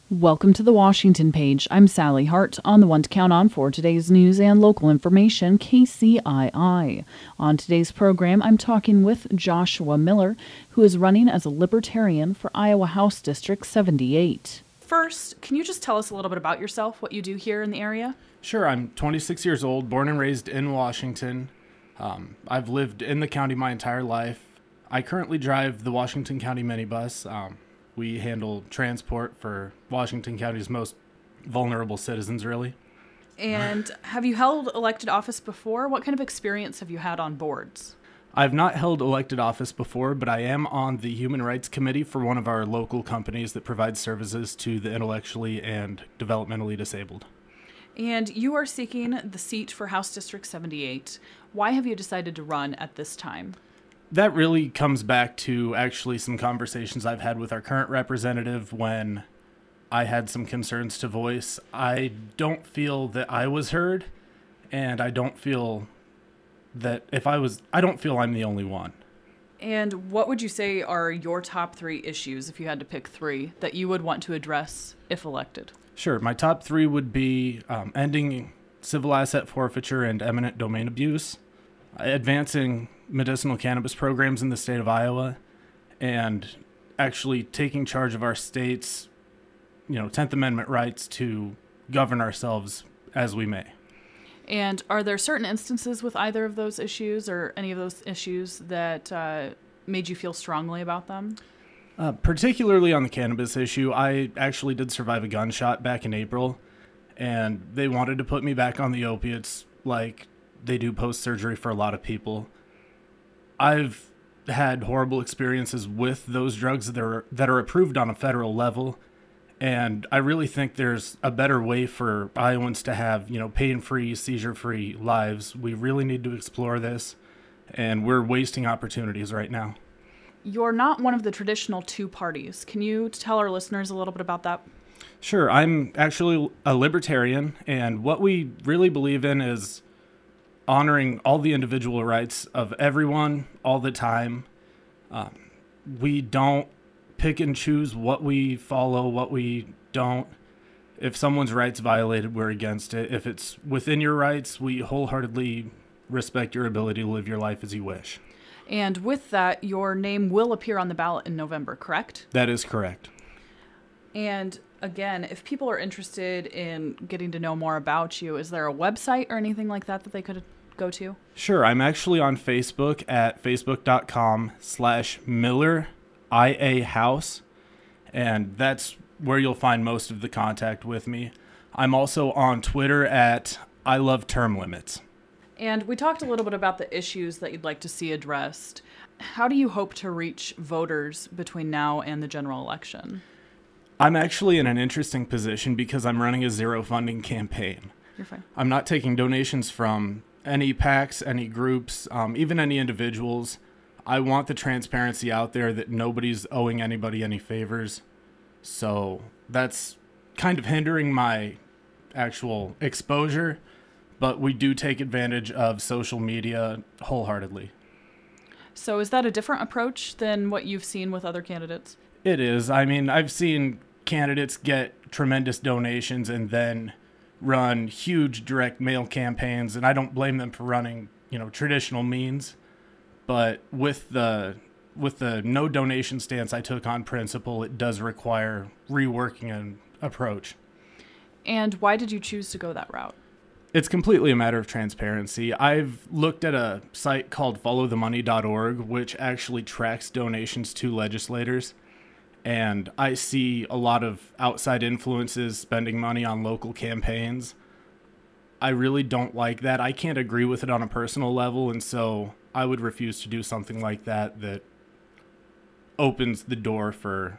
Welcome to the Washington Page. I'm Sally Hart, on the one to count on for today's news and local information, KCII. On today's program, I'm talking with Joshua Miller, who is running as a Libertarian for Iowa House District 78. First, can you just tell us a little bit about yourself, what you do here in the area? Sure, I'm 26 years old, born and raised in Washington. I've lived in the county my entire life. I currently drive the Washington County minibus. We handle transport for Washington County's most vulnerable citizens, really. And have you held elected office before? What kind of experience have you had on boards? I've not held elected office before, but I am on the Human Rights Committee for one of our local companies that provides services to the intellectually and developmentally disabled. And you are seeking the seat for House District 78. Why have you decided to run at this time? That really comes back to actually some conversations I've had with our current representative when I had some concerns to voice. I don't feel that I was heard, and I don't feel that I don't feel I'm the only one. And what would you say are your top 3 issues, if you had to pick 3, that you would want to address if elected? Sure. My top 3 would be ending civil asset forfeiture and eminent domain abuse, advancing medicinal cannabis programs in the state of Iowa, and actually taking charge of our state's, 10th Amendment rights to govern ourselves as we may. And are there certain instances with either of those issues or any of those issues that made you feel strongly about them? Particularly on the cannabis issue, I actually did survive a gunshot back in April, and they wanted to put me back on the opiates like they do post-surgery for a lot of people. I've had horrible experiences with those drugs that are approved on a federal level, and I really think there's a better way for Iowans to have, pain-free, seizure-free lives. We really need to explore this, and we're wasting opportunities right now. You're not one of the traditional 2 parties. Can you tell our listeners a little bit about that? Sure. I'm actually a libertarian, and what we really believe in is honoring all the individual rights of everyone all the time. We don't pick and choose what we follow, what we don't. If someone's rights violated, we're against it. If it's within your rights, we wholeheartedly respect your ability to live your life as you wish. And with that, your name will appear on the ballot in November, correct? That is correct. And again, if people are interested in getting to know more about you, is there a website or anything like that they could go to? Sure. I'm actually on Facebook at facebook.com/MillerIAHouse, and that's where you'll find most of the contact with me. I'm also on Twitter at I Love Term Limits. And we talked a little bit about the issues that you'd like to see addressed. How do you hope to reach voters between now and the general election? I'm actually in an interesting position because I'm running a zero funding campaign. You're fine. I'm not taking donations from any PACs, any groups, even any individuals. I want the transparency out there that nobody's owing anybody any favors. So that's kind of hindering my actual exposure, but we do take advantage of social media wholeheartedly. So is that a different approach than what you've seen with other candidates? It is. I mean, I've seen candidates get tremendous donations and then run huge direct mail campaigns, and I don't blame them for running, traditional means. But with the no donation stance I took on principle, it does require reworking an approach. And why did you choose to go that route? It's completely a matter of transparency. I've looked at a site called followthemoney.org, which actually tracks donations to legislators. And I see a lot of outside influences spending money on local campaigns. I really don't like that. I can't agree with it on a personal level, and so I would refuse to do something like that opens the door for,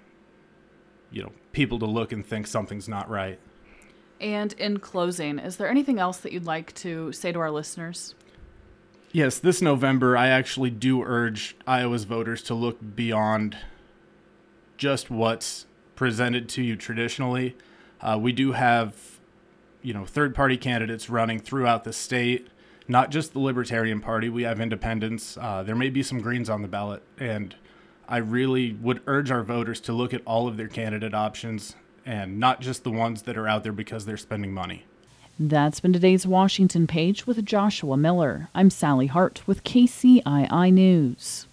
people to look and think something's not right. And in closing, is there anything else that you'd like to say to our listeners? Yes, this November, I actually do urge Iowa's voters to look beyond just what's presented to you traditionally. We do have, third-party candidates running throughout the state, not just the Libertarian Party. We have independents. There may be some Greens on the ballot, and I really would urge our voters to look at all of their candidate options and not just the ones that are out there because they're spending money. That's been today's Washington Page with Joshua Miller. I'm Sally Hart with KCII News.